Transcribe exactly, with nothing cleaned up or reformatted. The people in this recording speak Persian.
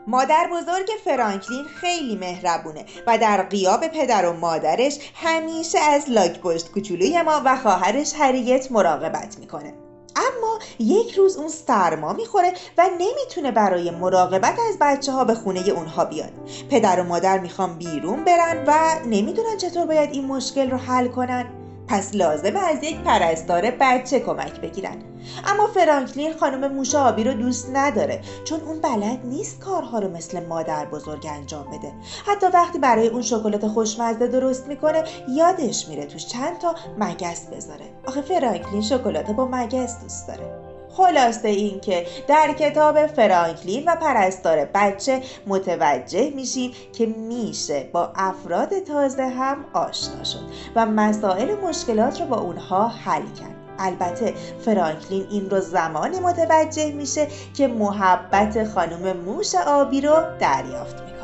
مادر بزرگ فرانکلین خیلی مهربونه و در غیاب پدر و مادرش همیشه از لاک‌پشت کوچولوی ما و خواهرش هریت مراقبت میکنه. اما یک روز اون سرما میخوره و نمیتونه برای مراقبت از بچه ها به خونه اونها بیاد. پدر و مادر میخوان بیرون برن و نمیدونن چطور باید این مشکل رو حل کنن. پس لازمه از یک پرستار بچه کمک بگیرن. اما فرانکلین خانم موش آبی رو دوست نداره، چون اون بلد نیست کارها رو مثل مادر بزرگ انجام بده. حتی وقتی برای اون شکلات خوشمزه درست میکنه یادش میره توش چند تا مگس بذاره. آخه فرانکلین شکلات با مگس دوست داره. خلاصه این که در کتاب فرانکلین و پرستار بچه متوجه میشیم که میشه با افراد تازه هم آشنا شد و مسائل و مشکلات رو با اونها حل کرد. البته فرانکلین این رو زمانی متوجه میشه که محبت خانم موش آبی رو دریافت میکنه.